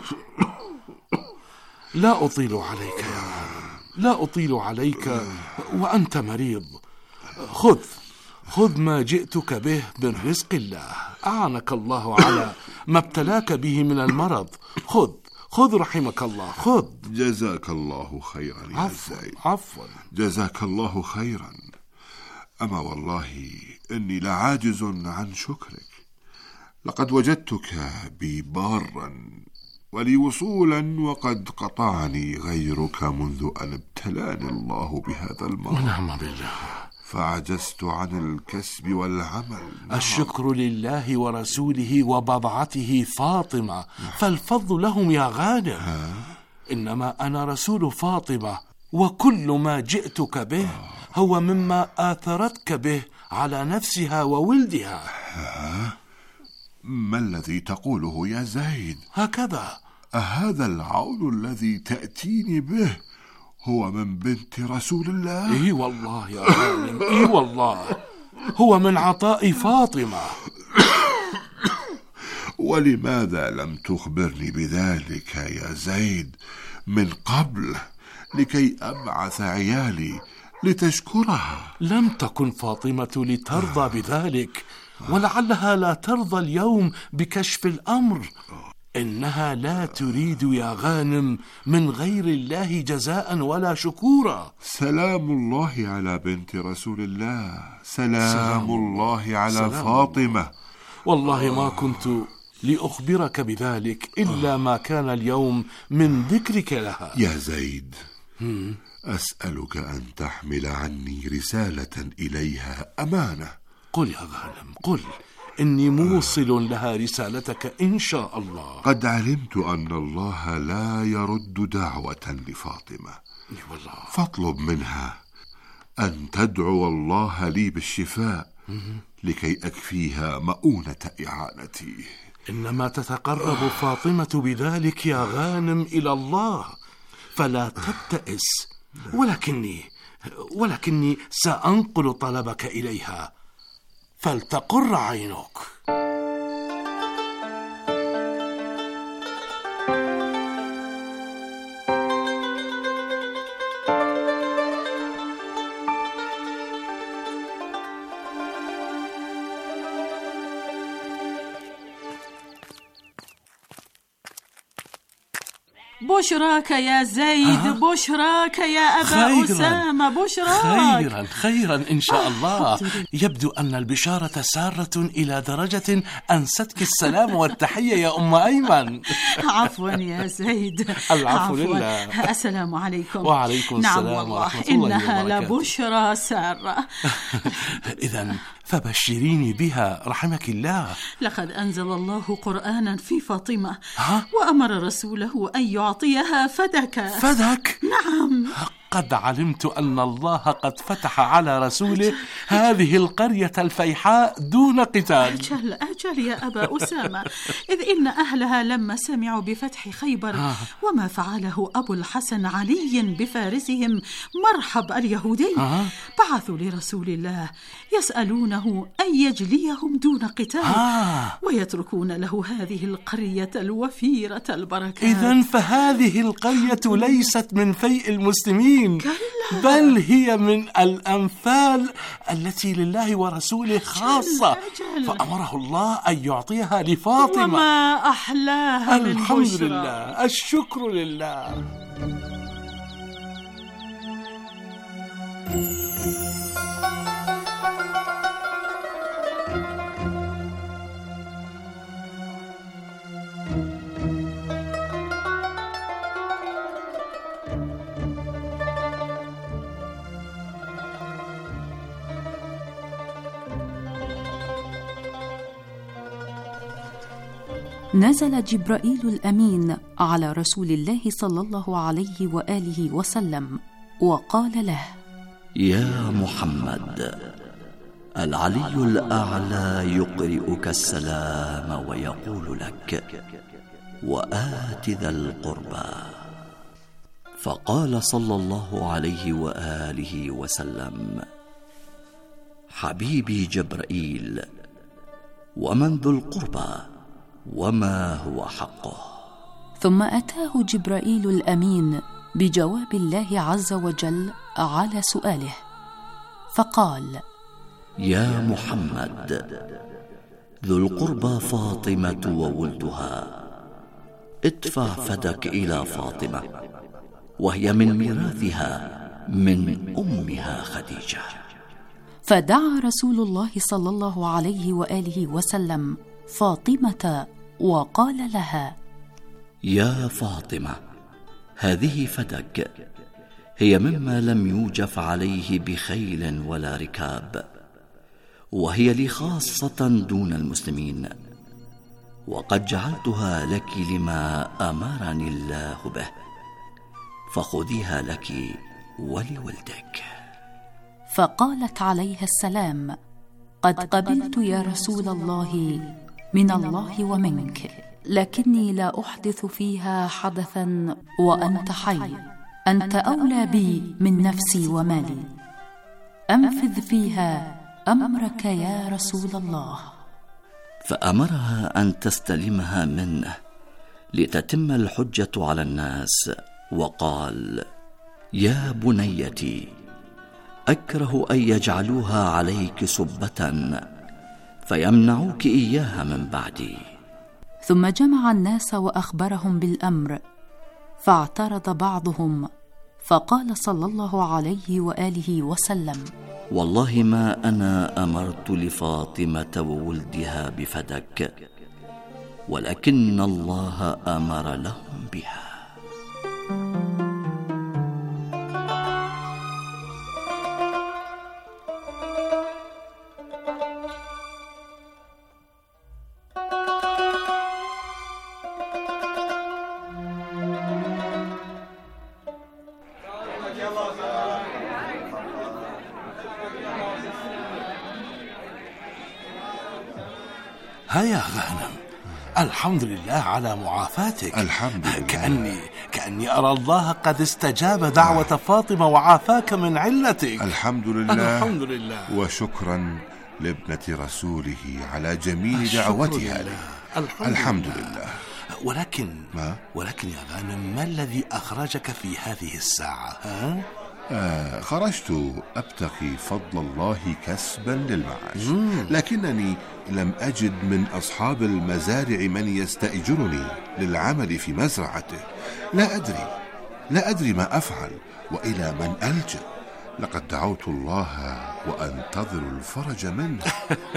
لا أطيل عليك يا غانم، لا أطيل عليك وأنت مريض. خذ خذ ما جئتك به من رزق الله، أعنك الله على ما ابتلاك به من المرض. خذ خذ رحمك الله، خذ. جزاك الله خيرا يا عفوا زيد. عفوا جزاك الله خيرا. أما والله إني لعاجز عن شكرك. لقد وجدتك بي بارا ولي وصولا، وقد قطعني غيرك منذ أن ابتلاني الله بهذا المرض. ونعم بالله. فعجزت عن الكسب والعمل. الشكر لله ورسوله وبضعته فاطمة، فالفضل لهم يا غانم. إنما أنا رسول فاطمة، وكل ما جئتك به هو مما آثرتك به على نفسها وولدها. ما الذي تقوله يا زيد؟ هكذا. أهذا العون الذي تأتيني به هو من بنت رسول الله؟ إي والله يا غانم، إي والله هو من عطاء فاطمة. ولماذا لم تخبرني بذلك يا زيد من قبل لكي أبعث عيالي لتشكرها؟ لم تكن فاطمة لترضى بذلك، ولعلها لا ترضى اليوم بكشف الأمر. إنها لا تريد يا غانم من غير الله جزاء ولا شكورا. سلام الله على بنت رسول الله، سلام, سلام الله على سلام فاطمة. والله ما كنت لأخبرك بذلك إلا ما كان اليوم من ذكرك لها. يا زيد، أسألك أن تحمل عني رسالة إليها أمانة. قل يا غانم، قل، إني موصل لها رسالتك إن شاء الله. قد علمت أن الله لا يرد دعوة لفاطمة، والله. فاطلب منها أن تدعو الله لي بالشفاء لكي أكفيها مؤونة إعانتي. إنما تتقرب فاطمة بذلك يا غانم إلى الله، فلا تبتئس، ولكني ولكني سأنقل طلبك إليها فلتقر عينك. بشراك يا زيد، بشراك يا أبا أسامة، بشراك. خيرا خيرا إن شاء الله. يبدو أن البشارة سارة إلى درجة أنستك السلام والتحية يا أم أيمن. عفوا يا زيد. العفو لله. السلام عليكم. وعليكم السلام. نعم والله، ورحمة الله إنها وبركاته. لبشرى سارة. إذن فبشريني بها رحمك الله. لقد أنزل الله قرآنا في فاطمة، وأمر رسوله أن يعطيها فدك. فدك؟ نعم. قد علمت أن الله قد فتح على رسوله هذه القرية الفيحاء دون قتال. أجل أجل يا أبا أسامة، إذ إن أهلها لما سمعوا بفتح خيبر آه. وما فعله أبو الحسن علي بفارسهم مرحب اليهودي آه. بعثوا لرسول الله يسألونه أن يجليهم دون قتال آه. ويتركون له هذه القرية الوفيرة البركات. إذن فهذه القرية ليست من فيء المسلمين، كلا. بل هي من الأنفال التي لله ورسوله خاصة، أجل. فأمره الله أن يعطيها لفاطمة. وما أحلاها من الحمد بشرى. لله، الشكر لله. نزل جبرائيل الأمين على رسول الله صلى الله عليه وآله وسلم وقال له: يا محمد، العلي الأعلى يقرئك السلام ويقول لك: وآت ذا القربى. فقال صلى الله عليه وآله وسلم: حبيبي جبرائيل، ومن ذو القربى وما هو حقه؟ ثم أتاه جبرائيل الأمين بجواب الله عز وجل على سؤاله، فقال: يا محمد، ذو القربى فاطمة وولدها، ادفع فدك إلى فاطمة، وهي من ميراثها من أمها خديجة. فدعا رسول الله صلى الله عليه وآله وسلم فاطمة وقال لها: يا فاطمة، هذه فدك، هي مما لم يوجف عليه بخيل ولا ركاب، وهي لي خاصة دون المسلمين، وقد جعلتها لك لما أمرني الله به، فخذيها لك ولولدك. فقالت عليها السلام: قد قبلت يا رسول الله من الله ومنك، لكني لا أحدث فيها حدثا وأنت حي، أنت أولى بي من نفسي ومالي، أنفذ فيها أمرك يا رسول الله. فأمرها أن تستلمها منه لتتم الحجة على الناس، وقال: يا بنيتي، أكره أن يجعلوها عليك سبة فيمنعوك إياها من بعدي. ثم جمع الناس وأخبرهم بالأمر، فاعترض بعضهم، فقال صلى الله عليه وآله وسلم: والله ما أنا أمرت لفاطمة وولدها بفدك، ولكن الله أمر لهم بها. هيا غانم، الحمد لله على معافاتك. الحمد لله. كأني كأني أرى الله قد استجاب دعوة فاطمة وعافاك من علتك. الحمد لله. الحمد لله. وشكرا لابنة رسوله على جميل دعوتها لي. الحمد, الحمد لله. لله. ولكن ما؟ ولكن يا غانم، ما الذي أخرجك في هذه الساعة؟ ها؟ آه خرجت أبتغي فضل الله كسبا للمعاش، لكنني لم أجد من أصحاب المزارع من يستأجرني للعمل في مزرعته. لا أدري لا أدري ما أفعل وإلى من ألجأ. لقد دعوت الله وأنتظر الفرج منه.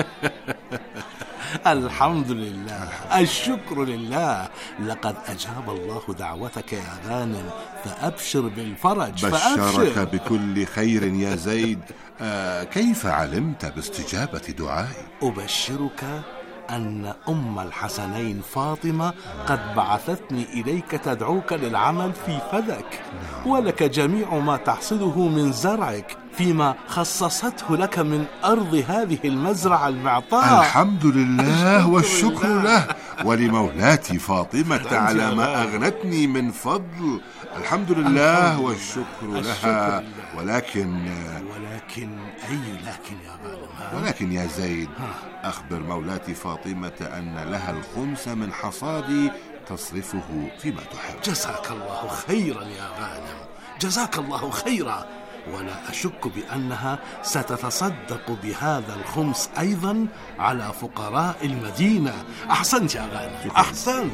الحمد لله، الشكر لله. لقد أجاب الله دعوتك يا غانم، فأبشر بالفرج. بشرك بكل خير يا زيد. آه كيف علمت باستجابة دعائي؟ أبشرك أن أم الحسنين فاطمة قد بعثتني إليك تدعوك للعمل في فدك، ولك جميع ما تحصده من زرعك فيما خصصته لك من أرض هذه المزرعة المعطاء. الحمد لله والشكر له، ولمولاتي فاطمة على ما أغنتني من فضل. الحمد لله والشكر لها. ولكن ولكن أي لكن يا غانم؟ ولكن يا زيد، أخبر مولاتي فاطمة أن لها الخمس من حصادي تصرفه فيما تحب. جزاك الله خيرا يا غانم، جزاك الله خيرا. ولا أشك بأنها ستتصدق بهذا الخمس أيضا على فقراء المدينة. أحسنت يا غانم، أحسنت.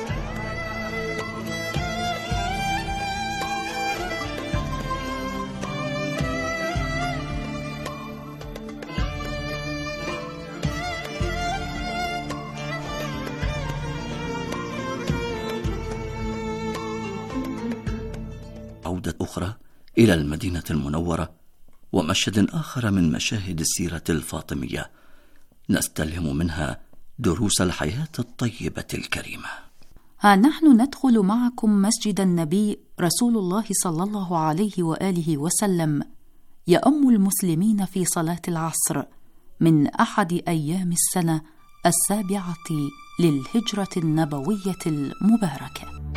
عودة أخرى إلى المدينة المنورة ومشهد آخر من مشاهد السيرة الفاطمية نستلهم منها دروس الحياة الطيبة الكريمة. ها نحن ندخل معكم مسجد النبي رسول الله صلى الله عليه وآله وسلم يؤم المسلمين في صلاة العصر من أحد أيام السنة السابعة للهجرة النبوية المباركة.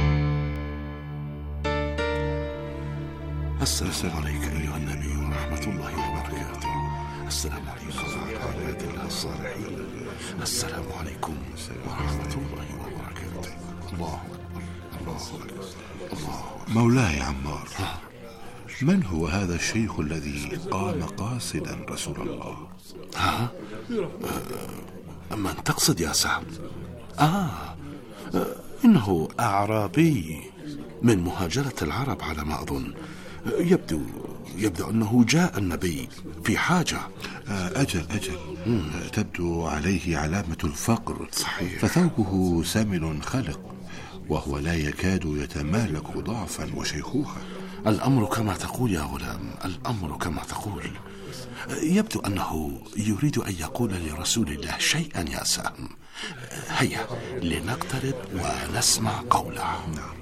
السلام عليك أيها النبي ورحمة الله وبركاته. السلام عليكم وعلى عباد الله الصالحين. السلام عليكم ورحمة الله وبركاته. الله أكبر، الله أكبر، الله أكبر. مولاي عمار، من هو هذا الشيخ الذي قام قاصدا رسول الله؟ ها؟ أه من تقصد يا سعد؟ آه إنه أعرابي من مهاجرة العرب على ما أظن. يبدو يبدو أنه جاء النبي في حاجة. أجل أجل تبدو عليه علامة الفقر. صحيح. فثوبه سمن خلق، وهو لا يكاد يتمالك ضعفا وشيخوخة. الأمر كما تقول يا غلام، الأمر كما تقول. يبدو أنه يريد أن يقول لرسول الله شيئا يا سهم. هيا لنقترب ونسمع قوله. نعم.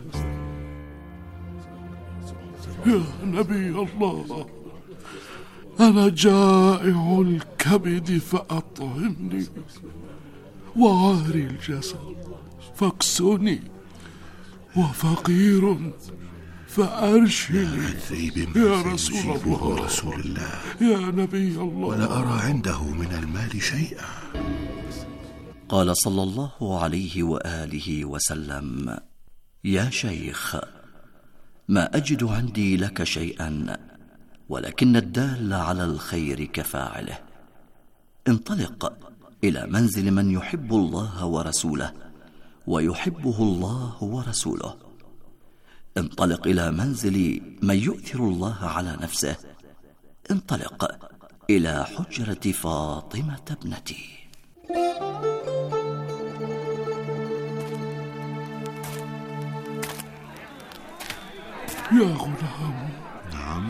يا نبي الله، أنا جائع الكبد فأطعمني، وعاري الجسد فاكسني، وفقير فأرشني يا رسول الله. رسول الله يا نبي الله، ولا أرى عنده من المال شيئا. قال صلى الله عليه وآله وسلم: يا شيخ، ما أجد عندي لك شيئا، ولكن الدال على الخير كفاعله. انطلق إلى منزل من يحب الله ورسوله ويحبه الله ورسوله. انطلق إلى منزل من يؤثر الله على نفسه. انطلق إلى حجرة فاطمة ابنتي. يا غلام. نعم.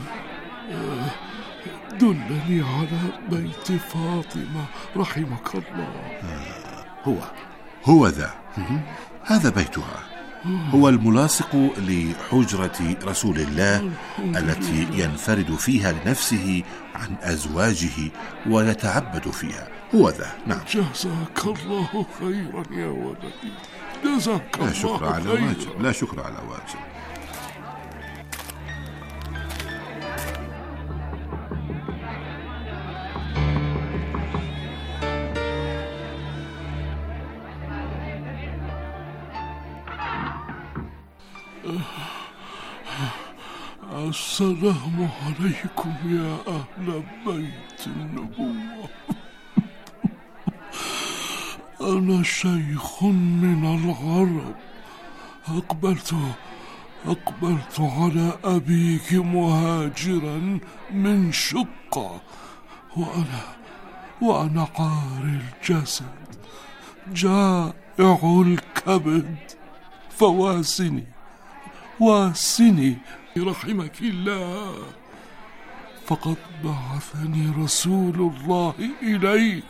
دلني على بيت فاطمة رحمك الله. هو هو ذا. هذا بيتها، هو الملاصق لحجرة رسول الله التي ينفرد فيها لنفسه عن أزواجه ويتعبد فيها. هو ذا. نعم. جزاك الله خيرا يا ولدي، جزاك الله لا شكر على خيرا. واجب، لا شكر على واجب. السلام عليكم يا أهل بيت النبوة. أنا شيخ من العرب، أقبلت أقبلت على أبيك مهاجرا من شقة، وأنا وأنا عاري الجسد جائع الكبد، فواسني واسني رحمك الله، فقد بعثني رسول الله إليك.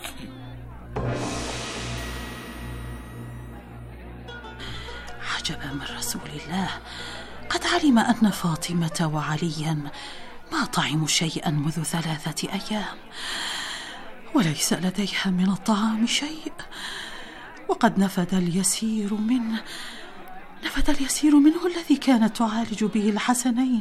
عجبا من رسول الله، قد علم أن فاطمة وعليا ما طعموا شيئا منذ ثلاثة أيام، وليس لديها من الطعام شيء، وقد نفد اليسير منه نفد اليسير منه الذي كانت تعالج به الحسنين،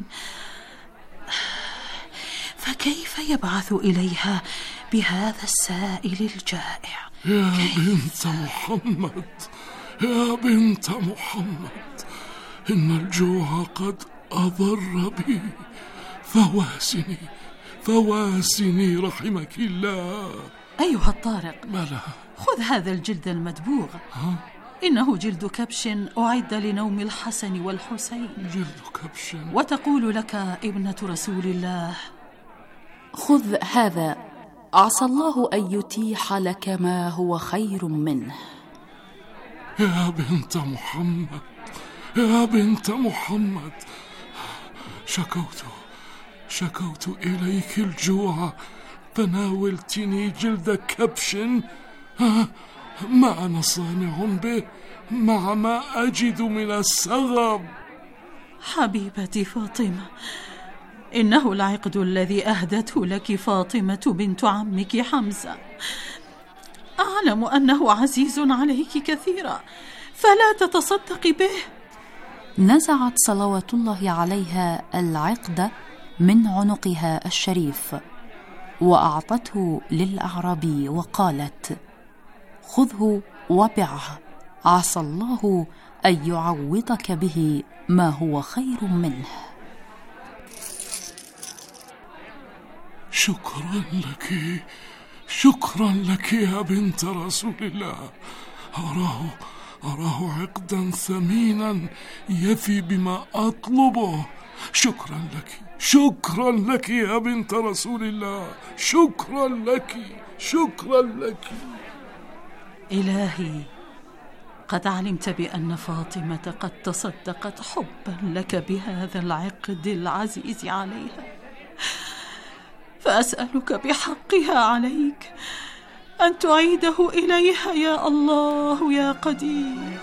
فكيف يبعث إليها بهذا السائل الجائع؟ يا بنت محمد، يا بنت محمد، إن الجوع قد أضر بي، فواسني فواسني رحمك الله. أيها الطارق، بلى. خذ هذا الجلد المدبوغ. ها؟ إنه جلد كبش أعد لنوم الحسن والحسين. جلد كبش. وتقول لك ابنة رسول الله: خذ هذا، عسى الله أن يتيح لك ما هو خير منه. يا بنت محمد، يا بنت محمد، شكوت شكوت إليك الجوع فناولتني جلد كبش، ما أنا صانع به مع ما أجد من السغب. حبيبتي فاطمة، إنه العقد الذي أهدته لك فاطمة بنت عمك حمزة، أعلم أنه عزيز عليك كثيرا، فلا تتصدقي به. نزعت صلوات الله عليها العقد من عنقها الشريف وأعطته للأعرابي وقالت: خذه وبعه، عسى الله أن يعوضك به ما هو خير منه. شكرا لك، شكرا لك يا بنت رسول الله. أراه أراه عقدا ثمينا يفي بما أطلبه. شكرا لك، شكرا لك يا بنت رسول الله، شكرا لك، شكرا لك. إلهي، قد علمت بأن فاطمة قد تصدقت حبا لك بهذا العقد العزيز عليها، فأسألك بحقها عليك أن تعيده إليها يا الله يا قدير.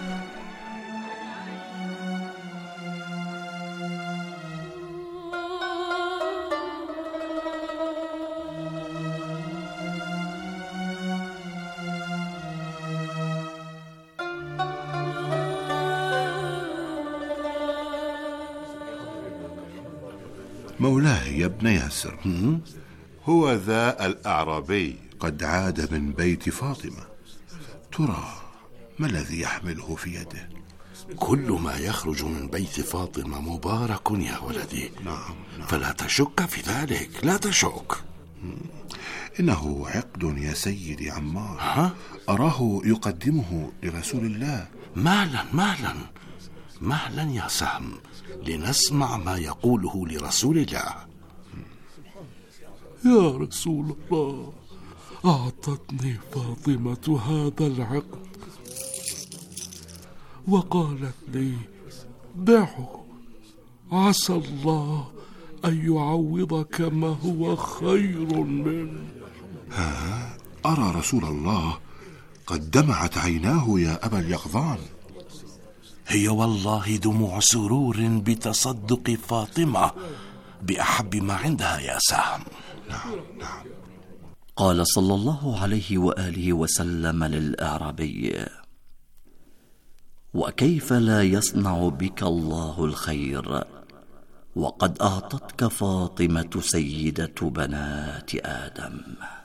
مولاي يا ابن ياسر، هو ذا الأعرابي قد عاد من بيت فاطمة، ترى ما الذي يحمله في يده؟ كل ما يخرج من بيت فاطمة مبارك يا ولدي. نعم, نعم. فلا تشك في ذلك، لا تشك. إنه عقد يا سيدي عمار. ها؟ أراه يقدمه لرسول الله. مالا مالا مهلا يا سهم، لنسمع ما يقوله لرسول الله. يا رسول الله، أعطتني فاطمة هذا العقد وقالت لي: بعه عسى الله أن يعوضك ما هو خير منه. ها أرى رسول الله قد دمعت عيناه يا أبا اليقظان. هي والله دموع سرور بتصدق فاطمة بأحب ما عندها يا سهم. نعم نعم. قال صلى الله عليه وآله وسلم للأعرابي: وكيف لا يصنع بك الله الخير وقد أعطتك فاطمة سيدة بنات آدم.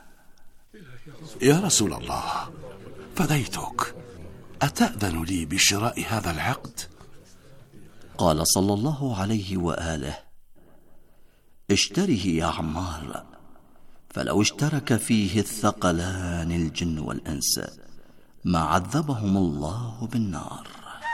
يا رسول الله فديتك، أتأذن لي بشراء هذا العقد؟ قال صلى الله عليه وآله: اشتره يا عمار، فلو اشترك فيه الثقلان الجن والإنس ما عذبهم الله بالنار.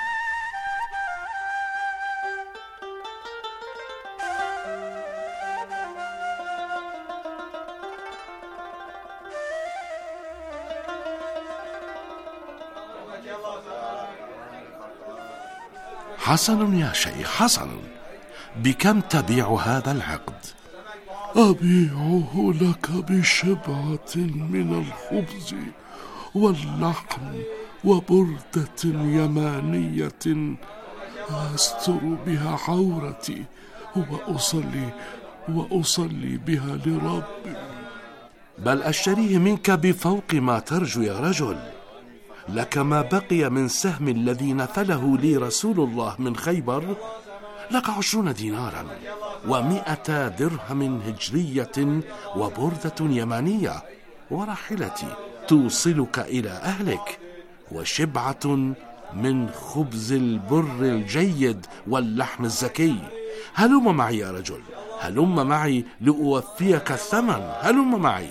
حسن يا شيخ حسن، بكم تبيع هذا العقد؟ أبيعه لك بشبعة من الخبز واللحم وبردة يمانية أستر بها عورتي وأصلي وأصلي بها لربي. بل أشتريه منك بفوق ما ترجو يا رجل. لك ما بقي من سهم الذي نفله لي رسول الله من خيبر، لك عشرون دينارا ومائة درهم هجرية وبردة يمانية وراحلتي توصلك إلى أهلك، وشبعة من خبز البر الجيد واللحم الزكي. هلم معي يا رجل، هلم معي لأوفيك الثمن، هلم معي.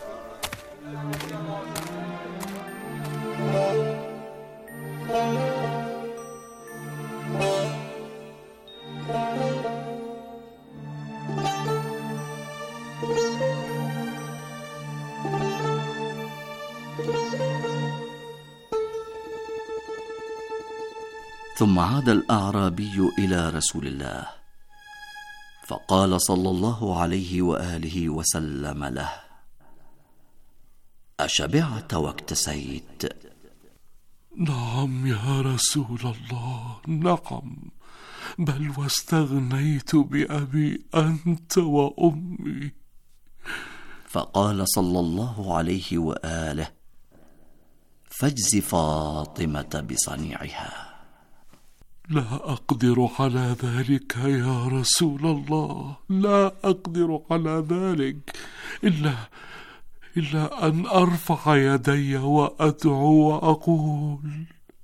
ثم عاد الأعرابي إلى رسول الله فقال صلى الله عليه وآله وسلم له: أشبعت واكتسيت؟ نعم يا رسول الله، نعم، بل واستغنيت بأبي أنت وأمي. فقال صلى الله عليه وآله: فاجز فاطمة بصنيعها. لا أقدر على ذلك يا رسول الله، لا أقدر على ذلك إلا إلا أن أرفع يدي وأدعو وأقول: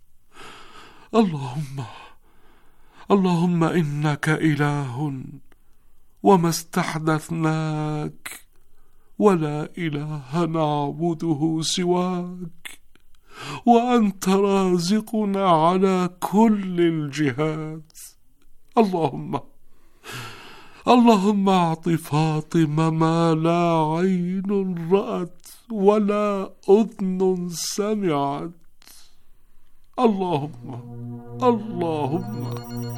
اللهم اللهم إنك إله وما استحدثناك ولا إله نعبده سواك، وأنت رازقنا على كل الجهات. اللهم اللهم أعط فاطمة ما لا عين رأت ولا أذن سمعت. اللهم اللهم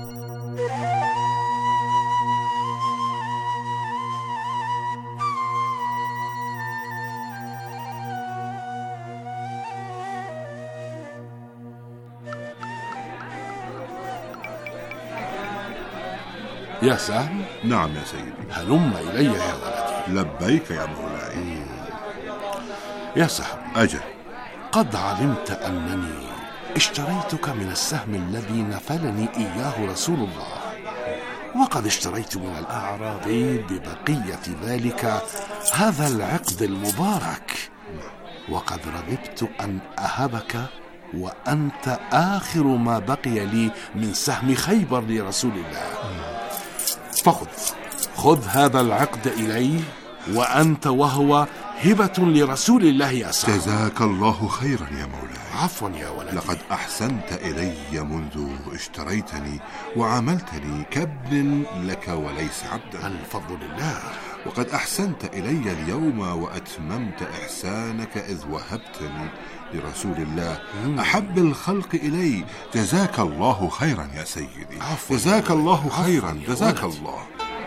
يا سهم. نعم يا سيدي. هلم إلي يا ولدي. لبيك يا مولاي. يا سهم. أجل. قد علمت أنني اشتريتك من السهم الذي نفلني إياه رسول الله، وقد اشتريت من الأعرابي ببقية ذلك هذا العقد المبارك، وقد رغبت أن أهبك وأنت آخر ما بقي لي من سهم خيبر لرسول الله. فخذ خذ هذا العقد إليه، وأنت وهو هبة لرسول الله يا سعد. جزاك الله خيرا يا مولاي. عفوا يا ولدي. لقد أحسنت إلي منذ اشتريتني وعملتني كابن لك وليس عبدا. الفضل لله. وقد أحسنت إلي اليوم وأتممت إحسانك إذ وهبتني لرسول الله أحب الخلق إلي. جزاك الله خيرا يا سيدي، جزاك الله خيرا، جزاك الله.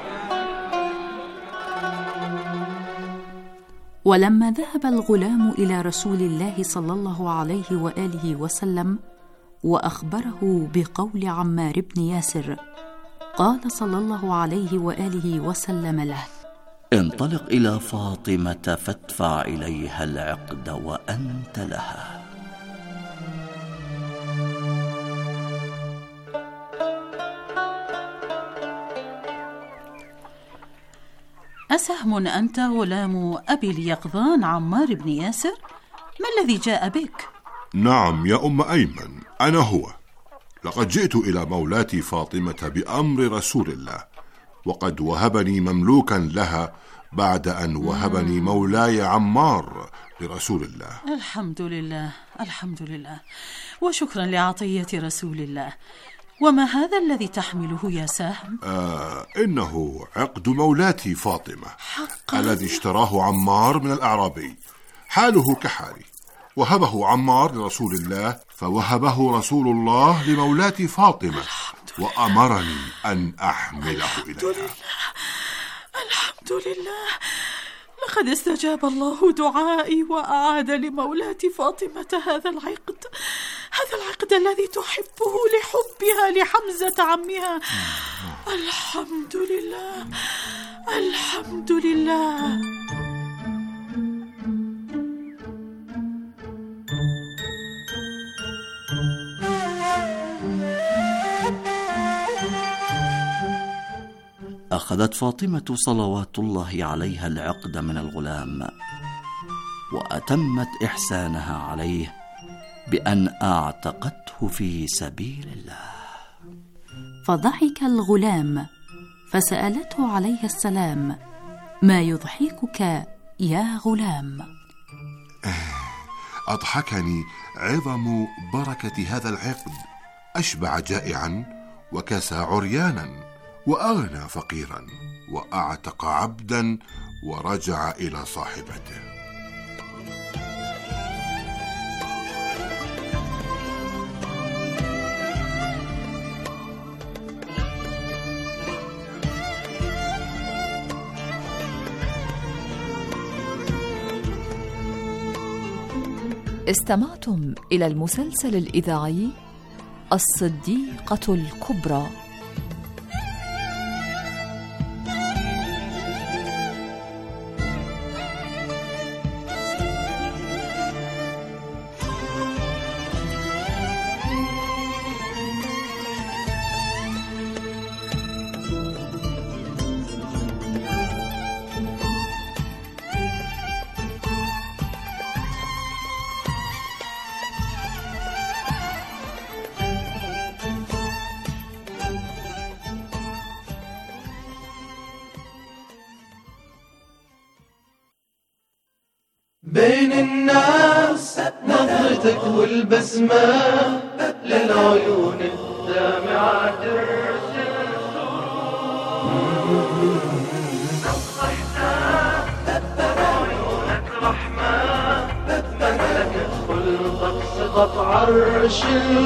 ولما ذهب الغلام إلى رسول الله صلى الله عليه وآله وسلم وأخبره بقول عمار بن ياسر، قال صلى الله عليه وآله وسلم له: انطلق إلى فاطمة فادفع إليها العقد وأنت لها. أسهم أنت غلام أبي اليقظان عمار بن ياسر؟ ما الذي جاء بك؟ نعم يا أم أيمن، أنا هو. لقد جئت إلى مولاتي فاطمة بأمر رسول الله، وقد وهبني مملوكا لها بعد أن وهبني مولاي عمار لرسول الله. الحمد لله، الحمد لله، وشكرا لعطية رسول الله. وما هذا الذي تحمله يا سهم؟ آه إنه عقد مولاتي فاطمة حقا؟ الذي اشتراه عمار من الأعرابي، حاله كحالي. وهبه عمار لرسول الله، فوهبه رسول الله لمولاتي فاطمة، وأمرني أن أحمله إليها. الحمد لله، لقد استجاب الله دعائي وأعاد لمولاتي فاطمة هذا العقد، هذا العقد الذي تحبه لحبها لحمزة عمها. الحمد لله، الحمد لله. أخذت فاطمة صلوات الله عليها العقد من الغلام، وأتمت إحسانها عليه بأن أعتقته في سبيل الله. فضحك الغلام فسألته عليه السلام: ما يضحكك يا غلام؟ أضحكني عظم بركة هذا العقد. أشبع جائعا وكسى عريانا، وأغنى فقيرا، وأعتق عبدا، ورجع إلى صاحبته. استمعتم إلى المسلسل الإذاعي الصديقة الكبرى. بين الناس نظرتك والبسمة للعيون الدامعة ترسل عيونك رحمة مملكة خلقك سقط عرش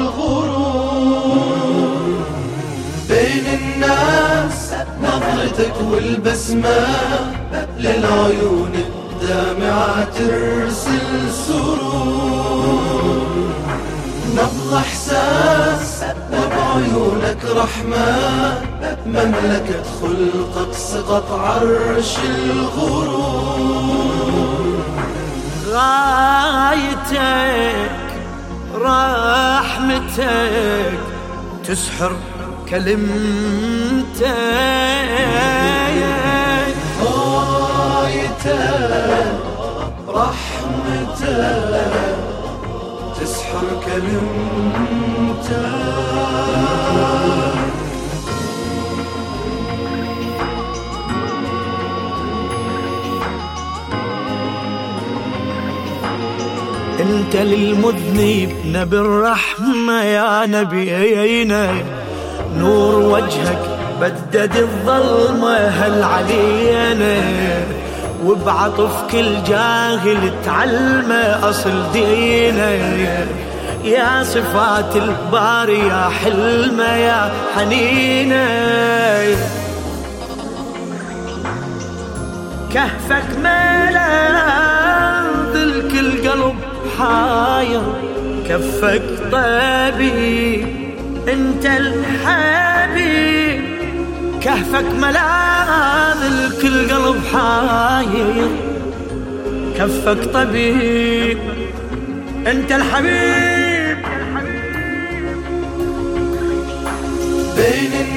الغرور. بين الناس نظرتك والبسمة للعيون الدامعة ترسل سرور. نبض إحساس وبعيونك رحمة مملكة خلقك سقط عرش الغرور. غايتك رحمتك تسحر كلمتك. غايتك رحمتك تسحر كلمتك. انت للمذنب نبي الرحمة يا نبينا، نور وجهك بدد الظلمة هل علينا، وبعطف كل جاهل تعلمه أصل دينا. يا صفات الباري يا حلمه يا حنينه، كهفك ملاذ الكل قلب حاير، كفك طبيب انت الحبيب. كهفك ملاذ الكل قلب حاير، كفك طبيب انت الحبيب. بين